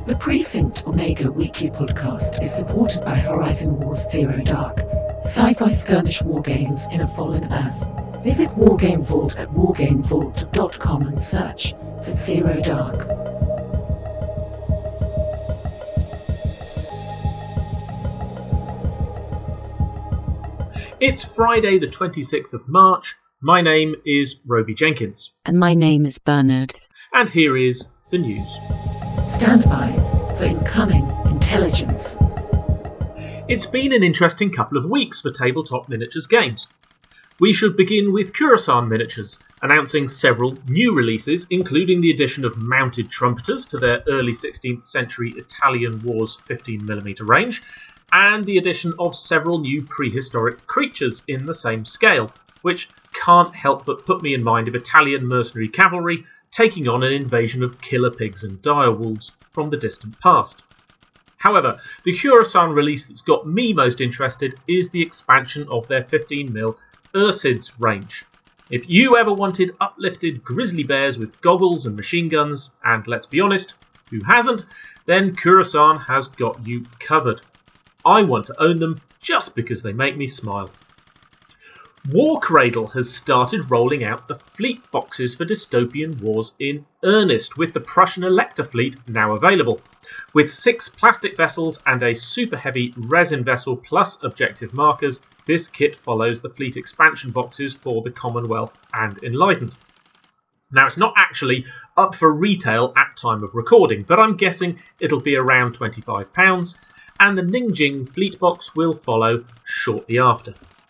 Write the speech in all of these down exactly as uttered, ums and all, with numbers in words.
The Precinct Omega Weekly Podcast is supported by Horizon Wars Zero Dark, sci-fi skirmish wargames in a fallen Earth. Visit Wargame Vault at wargame vault dot com and search for Zero Dark. It's Friday the twenty-sixth of March. My name is Roby Jenkins. And my name is Bernard. And here is the news. Stand by for incoming intelligence. It's been an interesting couple of weeks for tabletop miniatures games. We should begin with Khurasan Miniatures, announcing several new releases, including the addition of mounted trumpeters to their early sixteenth century Italian Wars fifteen millimeter range, and the addition of several new prehistoric creatures in the same scale, which can't help but put me in mind of Italian mercenary cavalry taking on an invasion of killer pigs and direwolves from the distant past. However, the Khurasan release that's got me most interested is the expansion of their fifteen millimeter Ursids range. If you ever wanted uplifted grizzly bears with goggles and machine guns, and let's be honest, who hasn't, then Khurasan has got you covered. I want to own them just because they make me smile. Warcradle has started rolling out the fleet boxes for dystopian wars in earnest, with the Prussian Elector fleet now available. With six plastic vessels and a super heavy resin vessel plus objective markers, this kit follows the fleet expansion boxes for the Commonwealth and Enlightened. Now, it's not actually up for retail at time of recording, but I'm guessing it'll be around twenty-five pounds, and the Ningjing fleet box will follow shortly after.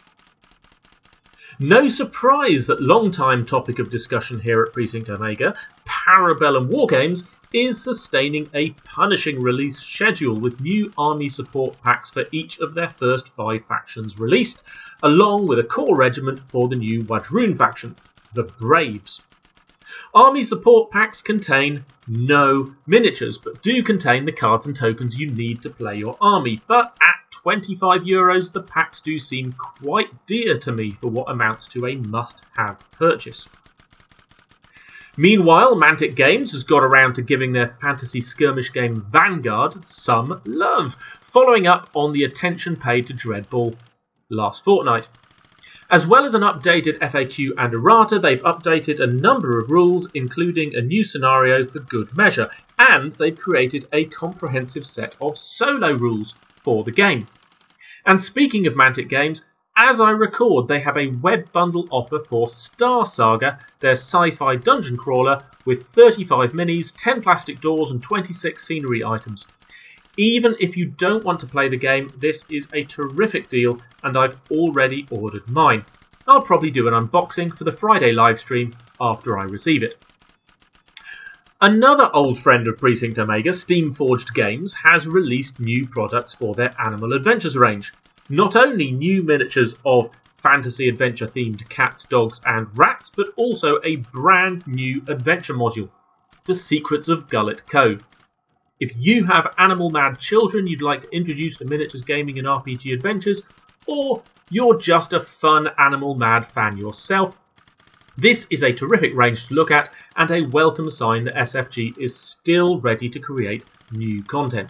No surprise that long-time topic of discussion here at Precinct Omega, Parabellum Wargames is sustaining a punishing release schedule with new army support packs for each of their first five factions released, along with a core regiment for the new Wajrun faction, the Braves. Army support packs contain no miniatures, but do contain the cards and tokens you need to play your army, but at twenty-five euros the packs do seem quite dear to me for what amounts to a must-have purchase. Meanwhile, Mantic Games has got around to giving their fantasy skirmish game Vanguard some love, following up on the attention paid to Dreadball last fortnight. As well as an updated F A Q and errata, they've updated a number of rules, including a new scenario for good measure, and they've created a comprehensive set of solo rules for the game. And speaking of Mantic Games, as I record, they have a web bundle offer for Star Saga, their sci-fi dungeon crawler, with thirty-five minis, ten plastic doors and twenty-six scenery items. Even if you don't want to play the game, this is a terrific deal, and I've already ordered mine. I'll probably do an unboxing for the Friday livestream after I receive it. Another old friend of Precinct Omega, Steamforged Games, has released new products for their Animal Adventures range. Not only new miniatures of fantasy adventure themed cats, dogs and rats, but also a brand new adventure module, The Secrets of Gullet Cove. If you have animal mad children you'd like to introduce to miniatures gaming and R P G adventures, or you're just a fun animal mad fan yourself, this is a terrific range to look at and a welcome sign that S F G is still ready to create new content.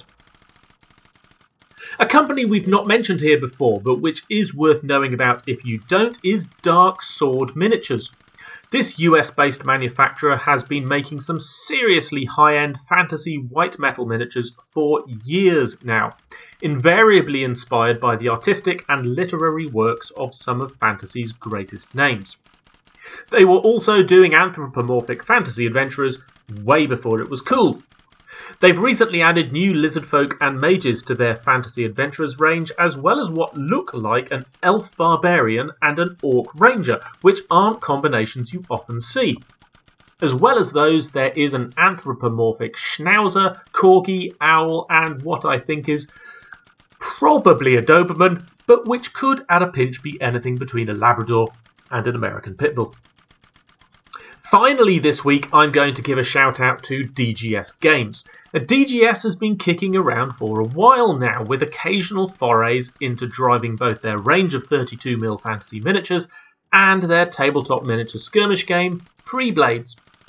A company we've not mentioned here before, but which is worth knowing about if you don't, is Dark Sword Miniatures. This U S-based manufacturer has been making some seriously high-end fantasy white metal miniatures for years now, invariably inspired by the artistic and literary works of some of fantasy's greatest names. They were also doing anthropomorphic fantasy adventurers way before it was cool. They've recently added new lizardfolk and mages to their fantasy adventurers range, as well as what look like an elf barbarian and an orc ranger, which aren't combinations you often see. As well as those, there is an anthropomorphic schnauzer, corgi, owl, and what I think is probably a Doberman, but which could at a pinch be anything between a Labrador and an American Pitbull. Finally this week I'm going to give a shout out to D G S Games. Now, D G S has been kicking around for a while now, with occasional forays into driving both their range of thirty-two millimeter fantasy miniatures and their tabletop miniature skirmish game, Free Blades.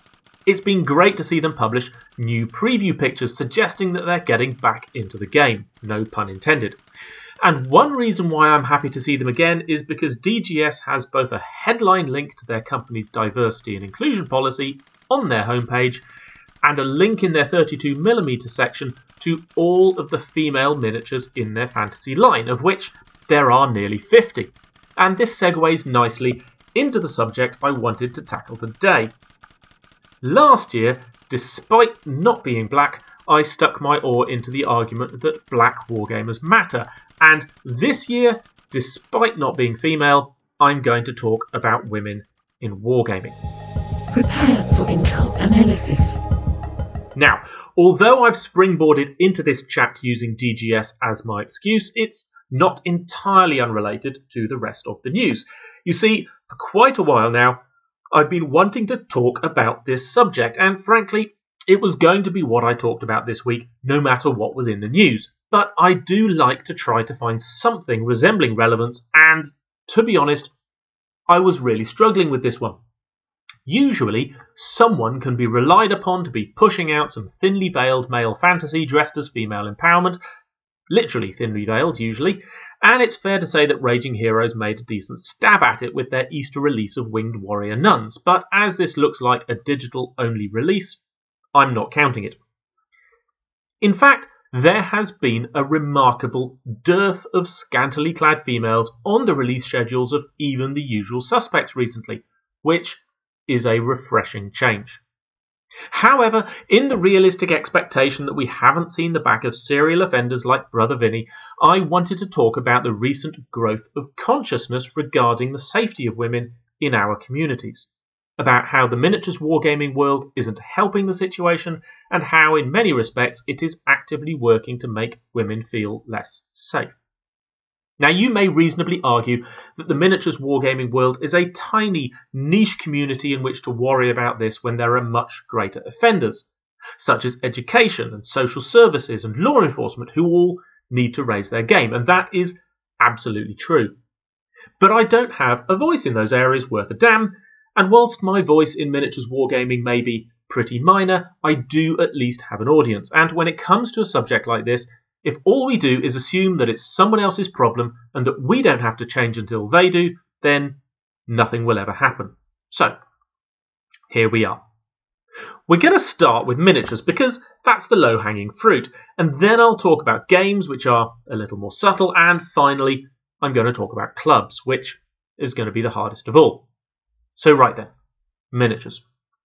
It's been great to see them publish new preview pictures suggesting that they're getting back into the game, no pun intended. And one reason why I'm happy to see them again is because D G S has both a headline link to their company's diversity and inclusion policy on their homepage and a link in their thirty-two millimeter section to all of the female miniatures in their fantasy line, of which there are nearly fifty. And this segues nicely into the subject I wanted to tackle today. Last year, despite not being black, I stuck my oar into the argument that black wargamers matter, and this year, despite not being female, I'm going to talk about women in wargaming. Prepare for Intel analysis. Now, although I've springboarded into this chat using D G S as my excuse, it's not entirely unrelated to the rest of the news. You see, for quite a while now, I've been wanting to talk about this subject, and frankly, it was going to be what I talked about this week, no matter what was in the news. But I do like to try to find something resembling relevance, and to be honest, I was really struggling with this one. Usually, someone can be relied upon to be pushing out some thinly veiled male fantasy dressed as female empowerment, literally thinly veiled usually, and it's fair to say that Raging Heroes made a decent stab at it with their Easter release of Winged Warrior Nuns, but as this looks like a digital-only release, I'm not counting it. In fact, there has been a remarkable dearth of scantily clad females on the release schedules of even the usual suspects recently, which is a refreshing change. However, in the realistic expectation that we haven't seen the back of serial offenders like Brother Vinny, I wanted to talk about the recent growth of consciousness regarding the safety of women in our communities, about how the miniatures wargaming world isn't helping the situation, and how in many respects it is actively working to make women feel less safe. Now, you may reasonably argue that the miniatures wargaming world is a tiny, niche community in which to worry about this when there are much greater offenders, such as education and social services and law enforcement, who all need to raise their game, and that is absolutely true. But I don't have a voice in those areas worth a damn, and whilst my voice in miniatures wargaming may be pretty minor, I do at least have an audience, and when it comes to a subject like this, if all we do is assume that it's someone else's problem and that we don't have to change until they do, then nothing will ever happen. So, here we are. We're going to start with miniatures because that's the low-hanging fruit, and then I'll talk about games, which are a little more subtle, and finally, I'm going to talk about clubs, which is going to be the hardest of all. So right then, miniatures.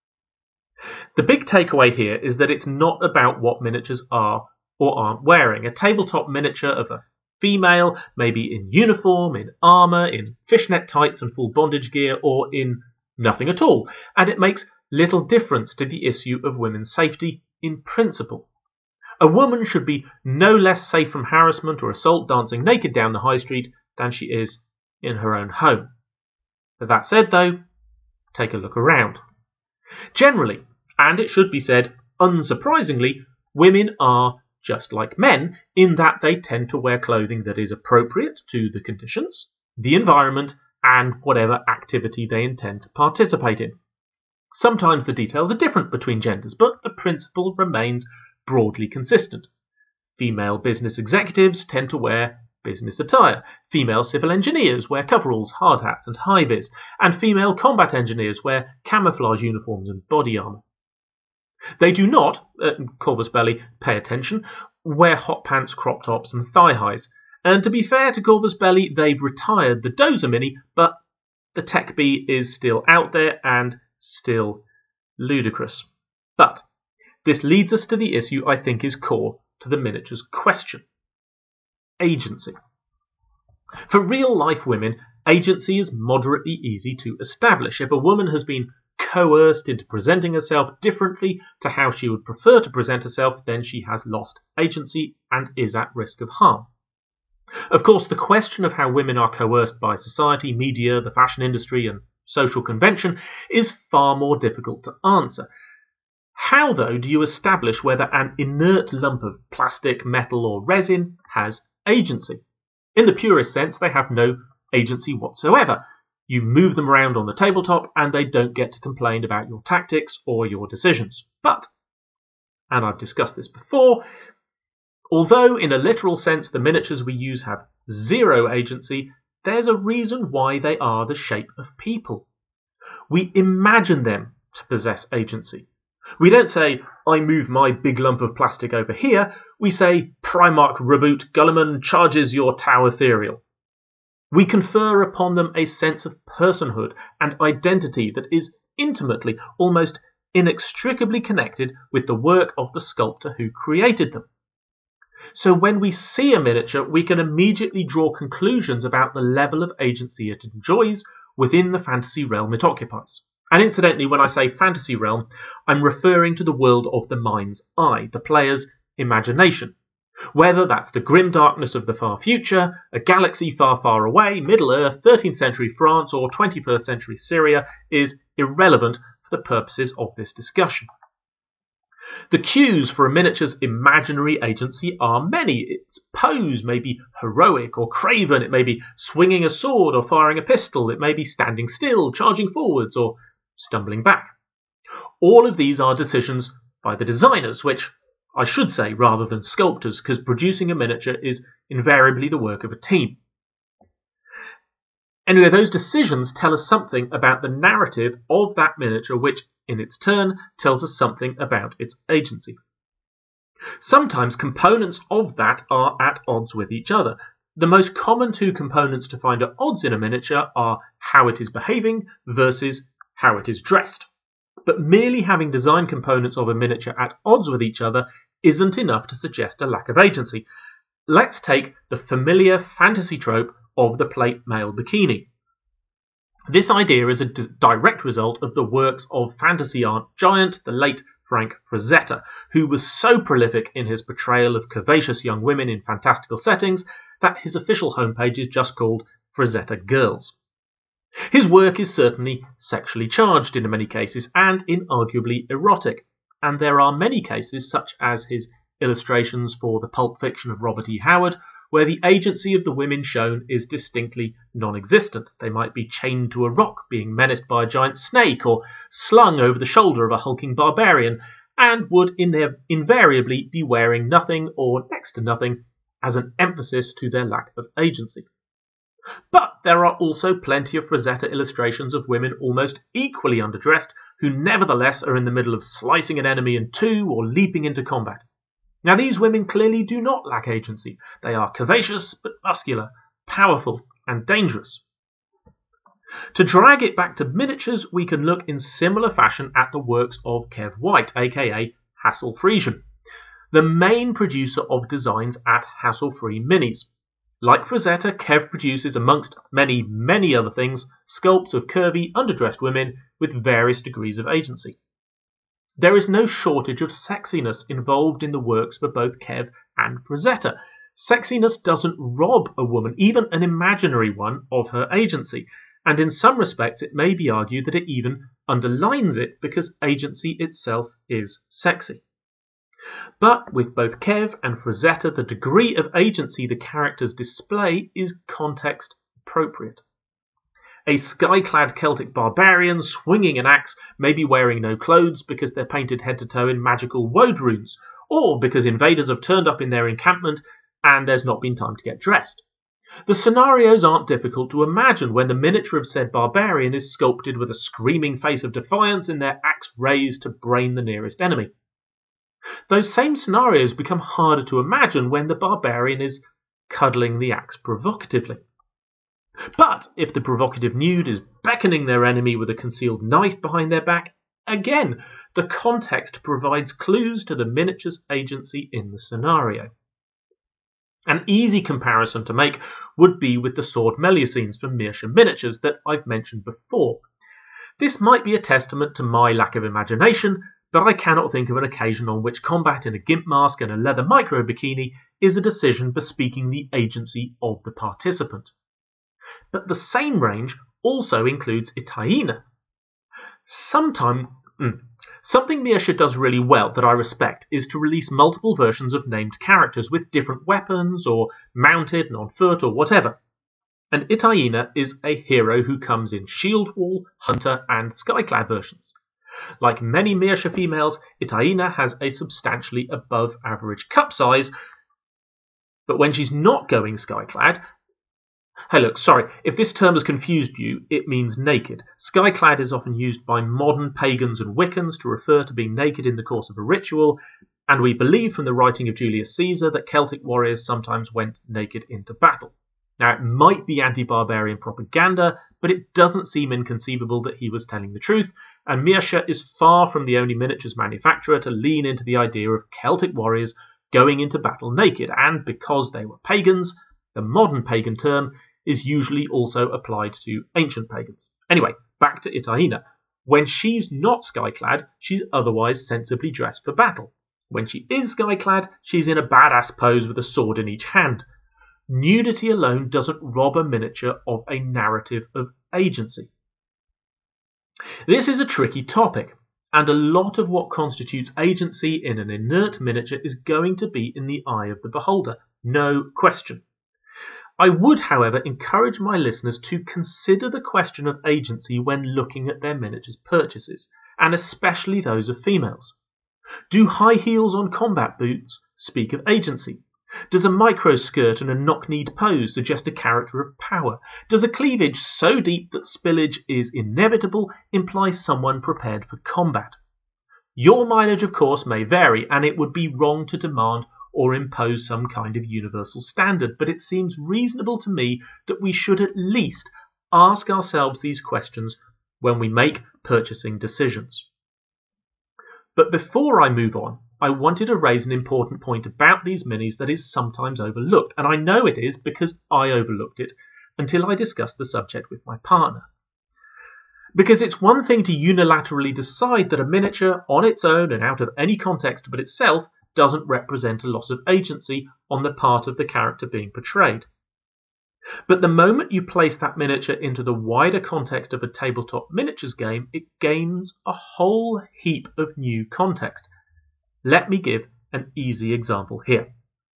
The big takeaway here is that it's not about what miniatures are or aren't wearing. A tabletop miniature of a female may be in uniform, in armour, in fishnet tights and full bondage gear, or in nothing at all, and it makes little difference to the issue of women's safety in principle. A woman should be no less safe from harassment or assault dancing naked down the high street than she is in her own home. But that said, though, take a look around. Generally, and it should be said, unsurprisingly, women are just like men in that they tend to wear clothing that is appropriate to the conditions, the environment, and whatever activity they intend to participate in. Sometimes the details are different between genders, but the principle remains broadly consistent. Female business executives tend to wear business attire, female civil engineers wear coveralls, hard hats, and high-vis, and female combat engineers wear camouflage uniforms and body armour. They do not, uh, Corvus Belli, pay attention, wear hot pants, crop tops and thigh highs. And to be fair to Corvus Belli, they've retired the Dozer Mini, but the Tech Bee is still out there and still ludicrous. But this leads us to the issue I think is core to the miniatures question. Agency. For real-life women, agency is moderately easy to establish. If a woman has been coerced into presenting herself differently to how she would prefer to present herself, then she has lost agency and is at risk of harm. Of course, the question of how women are coerced by society, media, the fashion industry, and social convention is far more difficult to answer. How, though, do you establish whether an inert lump of plastic, metal, or resin has agency? In the purest sense, they have no agency whatsoever. You move them around on the tabletop and they don't get to complain about your tactics or your decisions. But, and I've discussed this before, although in a literal sense the miniatures we use have zero agency, there's a reason why they are the shape of people. We imagine them to possess agency. We don't say, I move my big lump of plastic over here. We say, Primarch Reboot Gulliman charges your Tau Ethereal. We confer upon them a sense of personhood and identity that is intimately, almost inextricably connected with the work of the sculptor who created them. So when we see a miniature, we can immediately draw conclusions about the level of agency it enjoys within the fantasy realm it occupies. And incidentally, when I say fantasy realm, I'm referring to the world of the mind's eye, the player's imagination. Whether that's the grim darkness of the far future, a galaxy far, far away, Middle-earth, thirteenth century France, or twenty-first century Syria is irrelevant for the purposes of this discussion. The cues for a miniature's imaginary agency are many. Its pose may be heroic or craven, it may be swinging a sword or firing a pistol, it may be standing still, charging forwards, or stumbling back. All of these are decisions by the designers, which I should say rather than sculptors, because producing a miniature is invariably the work of a team. Anyway, those decisions tell us something about the narrative of that miniature, which in its turn tells us something about its agency. Sometimes components of that are at odds with each other. The most common two components to find at odds in a miniature are how it is behaving versus how it is dressed. But merely having design components of a miniature at odds with each other isn't enough to suggest a lack of agency. Let's take the familiar fantasy trope of the plate mail bikini. This idea is a d- direct result of the works of fantasy art giant, the late Frank Frazetta, who was so prolific in his portrayal of curvaceous young women in fantastical settings that his official homepage is just called Frazetta Girls. His work is certainly sexually charged in many cases and inarguably erotic, and there are many cases, such as his illustrations for the pulp fiction of Robert E. Howard, where the agency of the women shown is distinctly non-existent. They might be chained to a rock, being menaced by a giant snake, or slung over the shoulder of a hulking barbarian, and would in- invariably be wearing nothing or next to nothing as an emphasis to their lack of agency. But there are also plenty of Frazetta illustrations of women almost equally underdressed, who nevertheless are in the middle of slicing an enemy in two or leaping into combat. Now, these women clearly do not lack agency. They are curvaceous but muscular, powerful and dangerous. To drag it back to miniatures, we can look in similar fashion at the works of Kev White, aka Hassel Friesian, the main producer of designs at Hassel Free Minis. Like Frazetta, Kev produces, amongst many, many other things, sculpts of curvy, underdressed women with various degrees of agency. There is no shortage of sexiness involved in the works for both Kev and Frazetta. Sexiness doesn't rob a woman, even an imaginary one, of her agency, and in some respects it may be argued that it even underlines it because agency itself is sexy. But with both Kev and Frazetta, the degree of agency the characters display is context appropriate. A sky-clad Celtic barbarian swinging an axe may be wearing no clothes because they're painted head to toe in magical woad runes, or because invaders have turned up in their encampment and there's not been time to get dressed. The scenarios aren't difficult to imagine when the miniature of said barbarian is sculpted with a screaming face of defiance and their axe raised to brain the nearest enemy. Those same scenarios become harder to imagine when the barbarian is cuddling the axe provocatively. But if the provocative nude is beckoning their enemy with a concealed knife behind their back, again, the context provides clues to the miniature's agency in the scenario. An easy comparison to make would be with the sword melee scenes from Meerschaum Miniatures that I've mentioned before. This might be a testament to my lack of imagination, but I cannot think of an occasion on which combat in a gimp mask and a leather micro bikini is a decision bespeaking the agency of the participant. But the same range also includes Itaina. Sometime, mm, something Meerschaum does really well that I respect is to release multiple versions of named characters with different weapons or mounted and on foot or whatever. and Itaina is a hero who comes in Shield Wall, Hunter and Skyclad versions. Like many Mirsha females, Itaina has a substantially above average cup size, but when she's not going Skyclad... Hey look, sorry, if this term has confused you, it means naked. Skyclad is often used by modern pagans and Wiccans to refer to being naked in the course of a ritual, and we believe from the writing of Julius Caesar that Celtic warriors sometimes went naked into battle. Now, it might be anti-barbarian propaganda, but it doesn't seem inconceivable that he was telling the truth, and Mirsha is far from the only miniatures manufacturer to lean into the idea of Celtic warriors going into battle naked, and because they were pagans, the modern pagan term is usually also applied to ancient pagans. Anyway, back to Itaina. When she's not skyclad, she's otherwise sensibly dressed for battle. When she is skyclad, she's in a badass pose with a sword in each hand. Nudity alone doesn't rob a miniature of a narrative of agency. This is a tricky topic, and a lot of what constitutes agency in an inert miniature is going to be in the eye of the beholder, no question. I would, however, encourage my listeners to consider the question of agency when looking at their miniatures purchases, and especially those of females. Do high heels on combat boots speak of agency? Does a micro skirt and a knock-kneed pose suggest a character of power? Does a cleavage so deep that spillage is inevitable imply someone prepared for combat? Your mileage, of course, may vary, and it would be wrong to demand or impose some kind of universal standard, but it seems reasonable to me that we should at least ask ourselves these questions when we make purchasing decisions. But before I move on, I wanted to raise an important point about these minis that is sometimes overlooked, and I know it is because I overlooked it until I discussed the subject with my partner. Because it's one thing to unilaterally decide that a miniature on its own and out of any context but itself doesn't represent a loss of agency on the part of the character being portrayed. But the moment you place that miniature into the wider context of a tabletop miniatures game, it gains a whole heap of new context. Let me give an easy example here.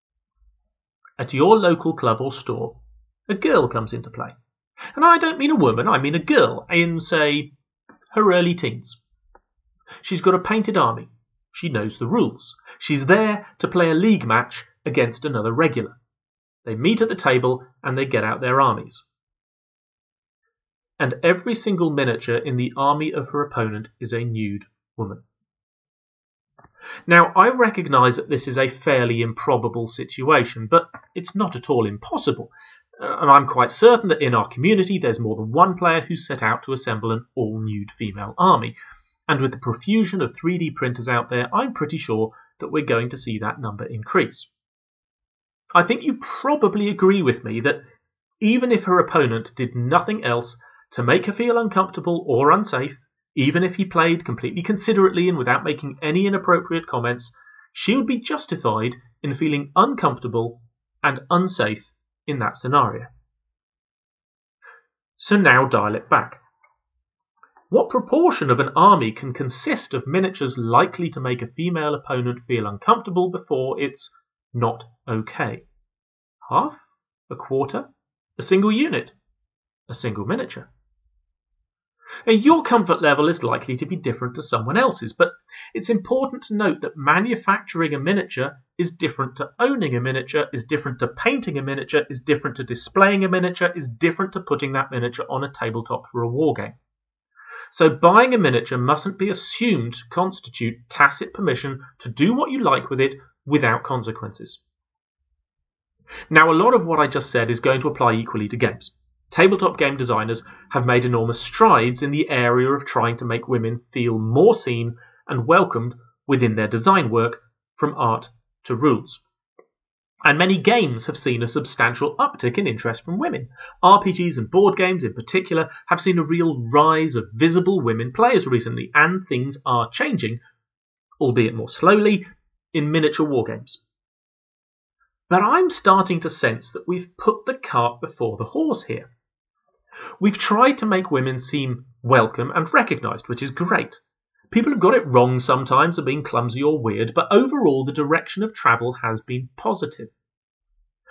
At your local club or store, a girl comes into play. And I don't mean a woman, I mean a girl in, say, her early teens. She's got a painted army. She knows the rules. She's there to play a league match against another regular. They meet at the table and they get out their armies. And every single miniature in the army of her opponent is a nude woman. Now, I recognise that this is a fairly improbable situation, but it's not at all impossible. Uh, and I'm quite certain that in our community there's more than one player who's set out to assemble an all-nude female army. And with the profusion of three D printers out there, I'm pretty sure that we're going to see that number increase. I think you probably agree with me that even if her opponent did nothing else to make her feel uncomfortable or unsafe, even if he played completely considerately and without making any inappropriate comments, she would be justified in feeling uncomfortable and unsafe in that scenario. So now dial it back. What proportion of an army can consist of miniatures likely to make a female opponent feel uncomfortable before it's not okay? Half? A quarter? A single unit? A single miniature? Now, your comfort level is likely to be different to someone else's, but it's important to note that manufacturing a miniature is different to owning a miniature, is different to painting a miniature, is different to displaying a miniature, is different to putting that miniature on a tabletop for a wargame. So buying a miniature mustn't be assumed to constitute tacit permission to do what you like with it without consequences. Now, a lot of what I just said is going to apply equally to games. Tabletop game designers have made enormous strides in the area of trying to make women feel more seen and welcomed within their design work, from art to rules. And many games have seen a substantial uptick in interest from women. R P Gs and board games in particular have seen a real rise of visible women players recently, and things are changing, albeit more slowly, in miniature wargames. But I'm starting to sense that we've put the cart before the horse here. We've tried to make women seem welcome and recognised, which is great. People have got it wrong sometimes, are being clumsy or weird, but overall the direction of travel has been positive.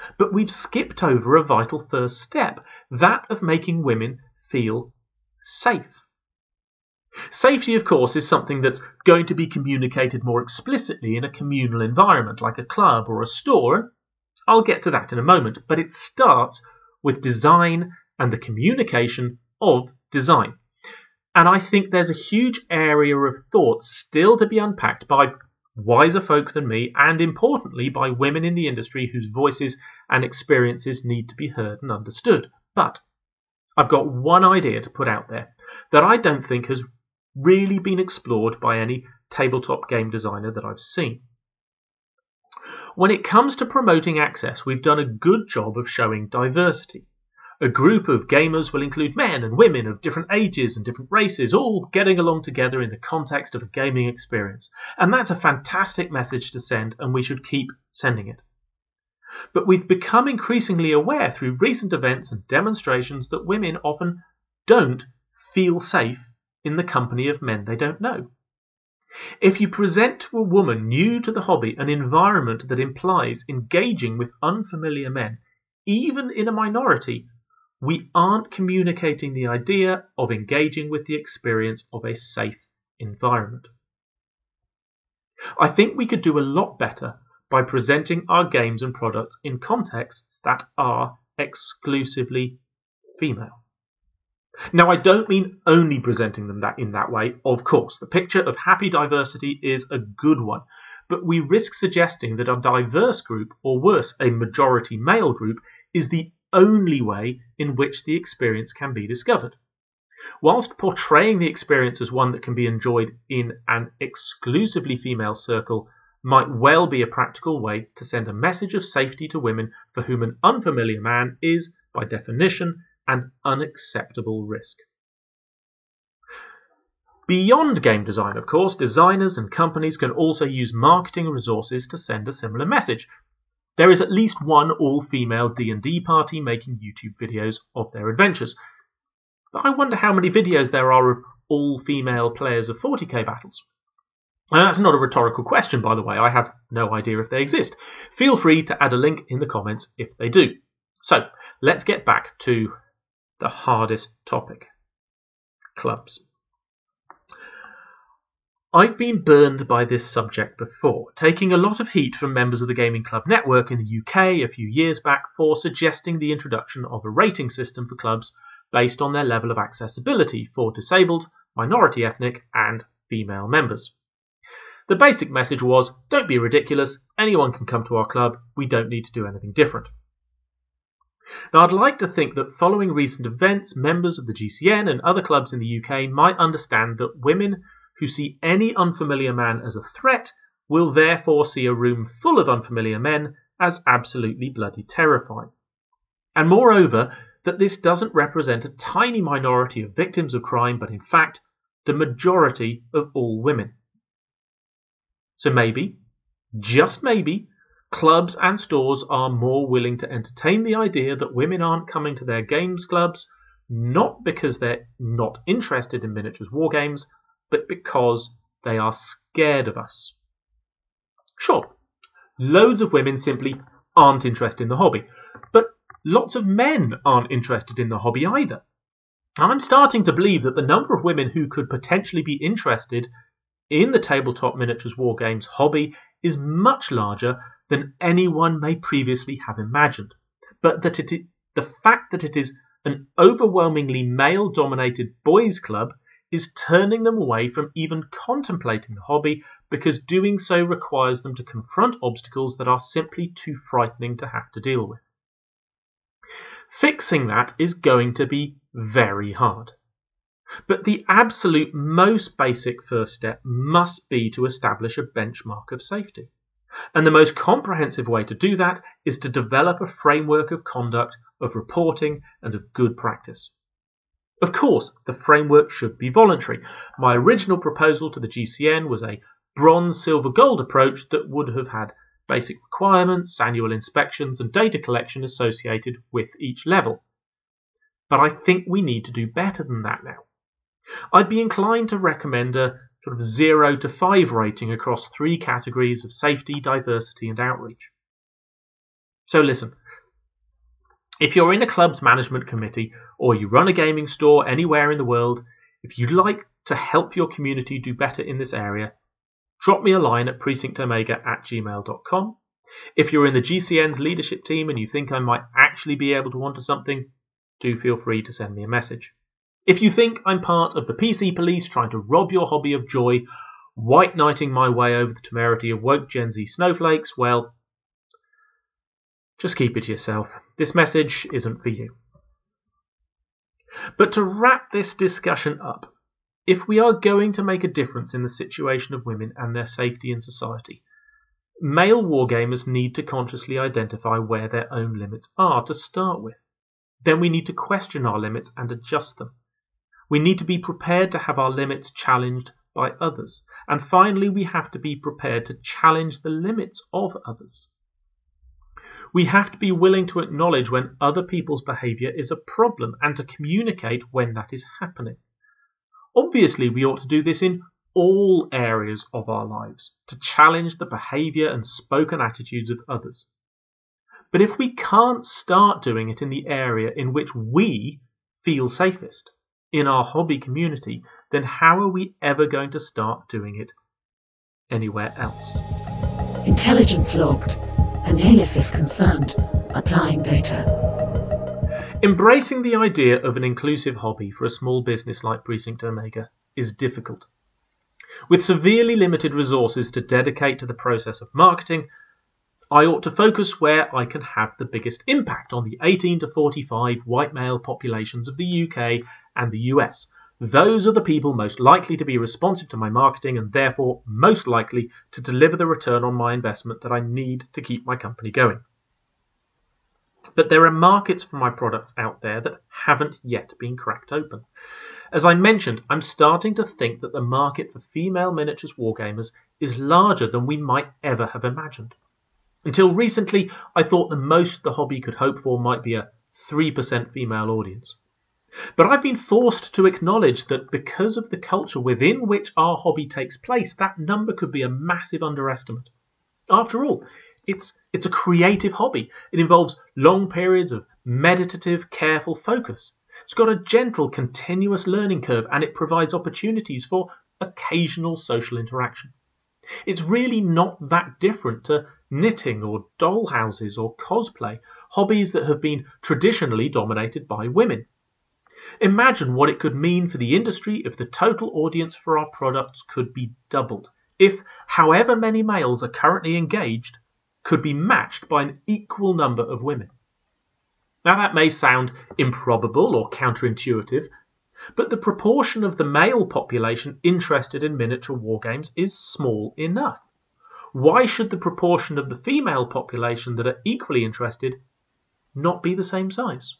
But we've skipped over a vital first step, that of making women feel safe. Safety, of course, is something that's going to be communicated more explicitly in a communal environment like a club or a store, and I'll get to that in a moment, but it starts with design and the communication of design. And I think there's a huge area of thought still to be unpacked by wiser folk than me, and importantly by women in the industry whose voices and experiences need to be heard and understood. But I've got one idea to put out there that I don't think has really been explored by any tabletop game designer that I've seen. When it comes to promoting access, we've done a good job of showing diversity. A group of gamers will include men and women of different ages and different races, all getting along together in the context of a gaming experience. And that's a fantastic message to send, and we should keep sending it. But we've become increasingly aware through recent events and demonstrations that women often don't feel safe in the company of men they don't know. If you present to a woman new to the hobby an environment that implies engaging with unfamiliar men, even in a minority, we aren't communicating the idea of engaging with the experience of a safe environment. I think we could do a lot better by presenting our games and products in contexts that are exclusively female. Now, I don't mean only presenting them that in that way, of course. The picture of happy diversity is a good one, but we risk suggesting that a diverse group, or worse, a majority male group, is the only way in which the experience can be discovered. Whilst portraying the experience as one that can be enjoyed in an exclusively female circle might well be a practical way to send a message of safety to women for whom an unfamiliar man is, by definition, an unacceptable risk. Beyond game design, of course, designers and companies can also use marketing resources to send a similar message. There is at least one all-female D and D party making YouTube videos of their adventures. But I wonder how many videos there are of all-female players of forty K battles. And that's not a rhetorical question, by the way. I have no idea if they exist. Feel free to add a link in the comments if they do. So, let's get back to the hardest topic. Clubs. I've been burned by this subject before, taking a lot of heat from members of the Gaming Club Network in the U K a few years back for suggesting the introduction of a rating system for clubs based on their level of accessibility for disabled, minority ethnic and female members. The basic message was, don't be ridiculous, anyone can come to our club, we don't need to do anything different. Now, I'd like to think that following recent events, members of the G C N and other clubs in the U K might understand that women who see any unfamiliar man as a threat will therefore see a room full of unfamiliar men as absolutely bloody terrifying. And moreover, that this doesn't represent a tiny minority of victims of crime, but in fact, the majority of all women. So maybe, just maybe, clubs and stores are more willing to entertain the idea that women aren't coming to their games clubs, not because they're not interested in miniatures war games, but because they are scared of us. Sure, loads of women simply aren't interested in the hobby, but lots of men aren't interested in the hobby either. I'm starting to believe that the number of women who could potentially be interested in the tabletop miniatures war games hobby is much larger than anyone may previously have imagined, but that it is, the fact that it is an overwhelmingly male-dominated boys' club is turning them away from even contemplating the hobby because doing so requires them to confront obstacles that are simply too frightening to have to deal with. Fixing that is going to be very hard. But the absolute most basic first step must be to establish a benchmark of safety. And the most comprehensive way to do that is to develop a framework of conduct, of reporting, and of good practice. Of course, the framework should be voluntary. My original proposal to the G C N was a bronze, silver, gold approach that would have had basic requirements, annual inspections, and data collection associated with each level. But I think we need to do better than that now. I'd be inclined to recommend a sort of zero to five rating across three categories of safety, diversity, and outreach. So listen, If you're in a club's management committee or you run a gaming store anywhere in the world, if you'd like to help your community do better in this area, drop me a line at precinctomega at gmail dot com. If you're in the G C N's leadership team and you think I might actually be able to onto something, do feel free to send me a message. If you think I'm part of the P C police trying to rob your hobby of joy, white knighting my way over the temerity of woke Gen Z snowflakes, well, just keep it to yourself. This message isn't for you. But to wrap this discussion up, if we are going to make a difference in the situation of women and their safety in society, male wargamers need to consciously identify where their own limits are to start with. Then we need to question our limits and adjust them. We need to be prepared to have our limits challenged by others. And finally, we have to be prepared to challenge the limits of others. We have to be willing to acknowledge when other people's behaviour is a problem and to communicate when that is happening. Obviously, we ought to do this in all areas of our lives, to challenge the behaviour and spoken attitudes of others. But if we can't start doing it in the area in which we feel safest, in our hobby community, then how are we ever going to start doing it anywhere else? Intelligence logged. Analysis confirmed. Applying data. Embracing the idea of an inclusive hobby for a small business like Precinct Omega is difficult. With severely limited resources to dedicate to the process of marketing, I ought to focus where I can have the biggest impact on the eighteen to forty-five white male populations of the U K and the U S. Those are the people most likely to be responsive to my marketing and therefore most likely to deliver the return on my investment that I need to keep my company going. But there are markets for my products out there that haven't yet been cracked open. As I mentioned, I'm starting to think that the market for female miniatures wargamers is larger than we might ever have imagined. Until recently, I thought the most the hobby could hope for might be a three percent female audience. But I've been forced to acknowledge that because of the culture within which our hobby takes place, that number could be a massive underestimate. After all, it's, it's a creative hobby. It involves long periods of meditative, careful focus. It's got a gentle, continuous learning curve, and it provides opportunities for occasional social interaction. It's really not that different to knitting or doll houses or cosplay, hobbies that have been traditionally dominated by women. Imagine what it could mean for the industry if the total audience for our products could be doubled, if however many males are currently engaged could be matched by an equal number of women. Now that may sound improbable or counterintuitive, but the proportion of the male population interested in miniature wargames is small enough. Why should the proportion of the female population that are equally interested not be the same size?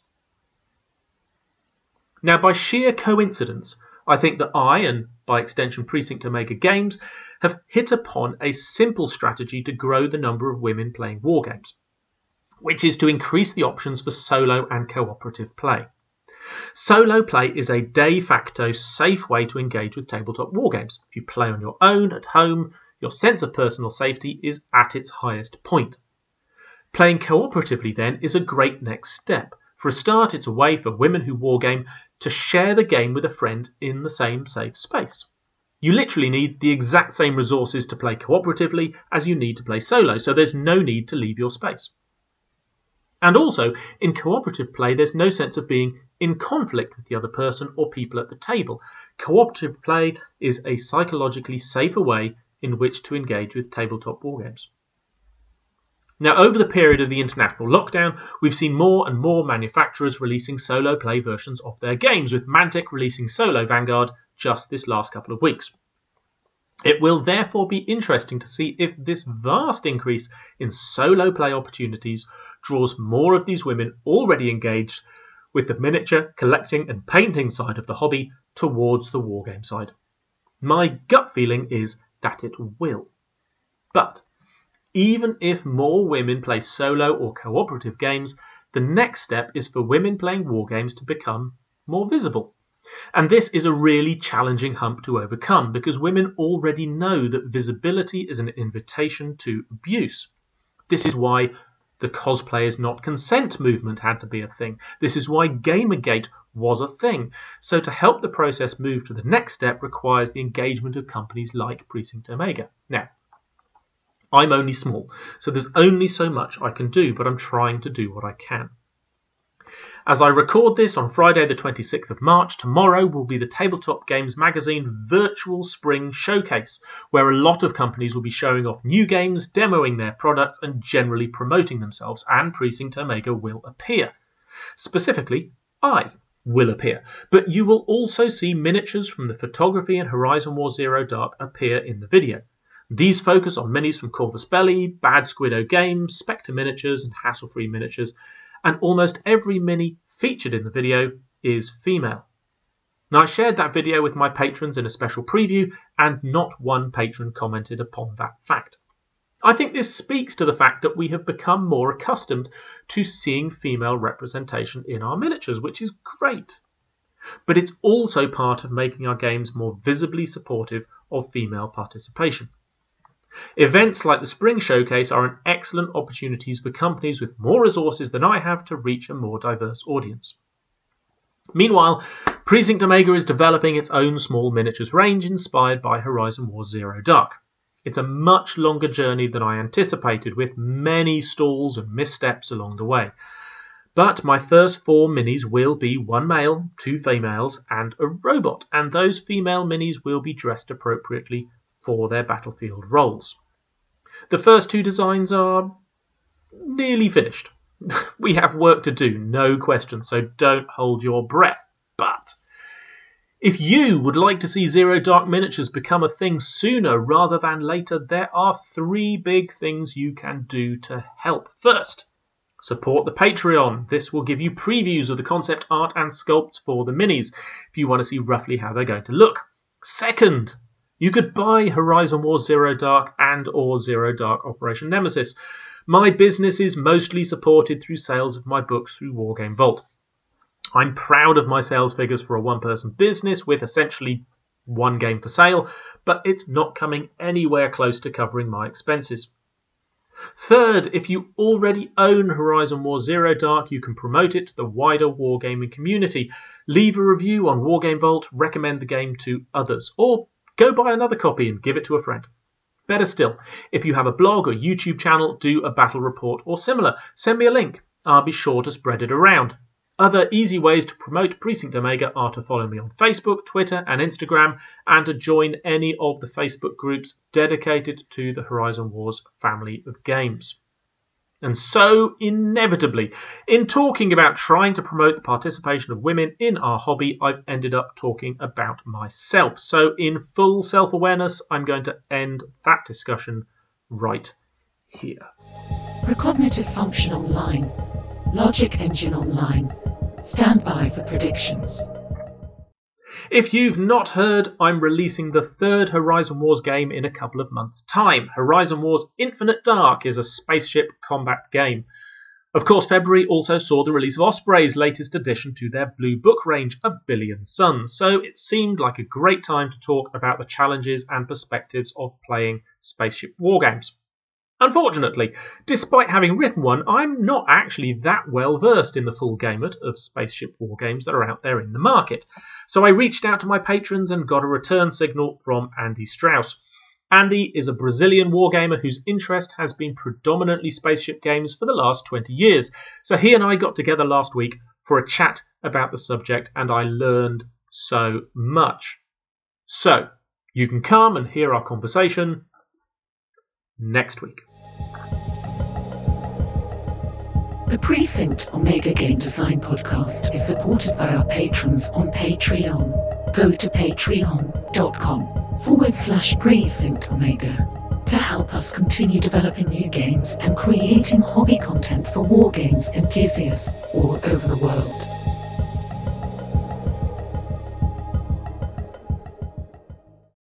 Now, by sheer coincidence, I think that I, and by extension Precinct Omega Games, have hit upon a simple strategy to grow the number of women playing wargames, which is to increase the options for solo and cooperative play. Solo play is a de facto safe way to engage with tabletop wargames. If you play on your own at home, your sense of personal safety is at its highest point. Playing cooperatively then is a great next step. For a start, it's a way for women who wargame to share the game with a friend in the same safe space. You literally need the exact same resources to play cooperatively as you need to play solo, so there's no need to leave your space. And also, in cooperative play, there's no sense of being in conflict with the other person or people at the table. Cooperative play is a psychologically safer way in which to engage with tabletop wargames. Now, over the period of the international lockdown, we've seen more and more manufacturers releasing solo play versions of their games, with Mantic releasing Solo Vanguard just this last couple of weeks. It will therefore be interesting to see if this vast increase in solo play opportunities draws more of these women already engaged with the miniature, collecting and painting side of the hobby towards the wargame side. My gut feeling is that it will. But even if more women play solo or cooperative games, the next step is for women playing wargames to become more visible. And this is a really challenging hump to overcome because women already know that visibility is an invitation to abuse. This is why The cosplay is not consent movement had to be a thing. This is why Gamergate was a thing. So to help the process move to the next step requires the engagement of companies like Precinct Omega. Now, I'm only small, so there's only so much I can do, but I'm trying to do what I can. As I record this on Friday the twenty-sixth of March, tomorrow will be the Tabletop Games Magazine Virtual Spring Showcase, where a lot of companies will be showing off new games, demoing their products and generally promoting themselves, and Precinct Omega will appear. Specifically, I will appear, but you will also see miniatures from the Photography and Horizon War Zero Dark appear in the video. These focus on minis from Corvus Belli, Bad Squiddo Games, Spectre Miniatures and Hassle-Free Miniatures, and almost every mini featured in the video is female. Now, I shared that video with my patrons in a special preview, and not one patron commented upon that fact. I think this speaks to the fact that we have become more accustomed to seeing female representation in our miniatures, which is great. But it's also part of making our games more visibly supportive of female participation. Events like the Spring Showcase are an excellent opportunities for companies with more resources than I have to reach a more diverse audience. Meanwhile, Precinct Omega is developing its own small miniatures range inspired by Horizon War Zero Dark. It's a much longer journey than I anticipated, with many stalls and missteps along the way. But my first four minis will be one male, two females and a robot, and those female minis will be dressed appropriately for their battlefield roles. The first two designs are nearly finished. We have work to do, no question, so don't hold your breath. But if you would like to see Zero Dark miniatures become a thing sooner rather than later, there are three big things you can do to help. First, support the Patreon. This will give you previews of the concept art and sculpts for the minis, if you want to see roughly how they're going to look. Second, you could buy Horizon War Zero Dark and or Zero Dark Operation Nemesis. My business is mostly supported through sales of my books through Wargame Vault. I'm proud of my sales figures for a one-person business with essentially one game for sale, but it's not coming anywhere close to covering my expenses. Third, if you already own Horizon War Zero Dark, you can promote it to the wider wargaming community. Leave a review on Wargame Vault, recommend the game to others, or go buy another copy and give it to a friend. Better still, if you have a blog or YouTube channel, do a battle report or similar. Send me a link. I'll be sure to spread it around. Other easy ways to promote Precinct Omega are to follow me on Facebook, Twitter and Instagram, and to join any of the Facebook groups dedicated to the Horizon Wars family of games. And so, inevitably, in talking about trying to promote the participation of women in our hobby, I've ended up talking about myself. So, in full self-awareness, I'm going to end that discussion right here. Precognitive Function Online. Logic Engine Online. Stand by for predictions. If you've not heard, I'm releasing the third Horizon Wars game in a couple of months' time. Horizon Wars Infinite Dark is a spaceship combat game. Of course, February also saw the release of Osprey's latest addition to their Blue Book range, A Billion Suns, so it seemed like a great time to talk about the challenges and perspectives of playing spaceship wargames. Unfortunately, despite having written one, I'm not actually that well versed in the full gamut of spaceship wargames that are out there in the market. So I reached out to my patrons and got a return signal from Andy Strauss. Andy is a Brazilian wargamer whose interest has been predominantly spaceship games for the last twenty years. So he and I got together last week for a chat about the subject, and I learned so much. So you can come and hear our conversation next week. The Precinct Omega Game Design Podcast is supported by our patrons on Patreon. Go to patreon.com forward slash Precinct Omega to help us continue developing new games and creating hobby content for wargames enthusiasts all over the world.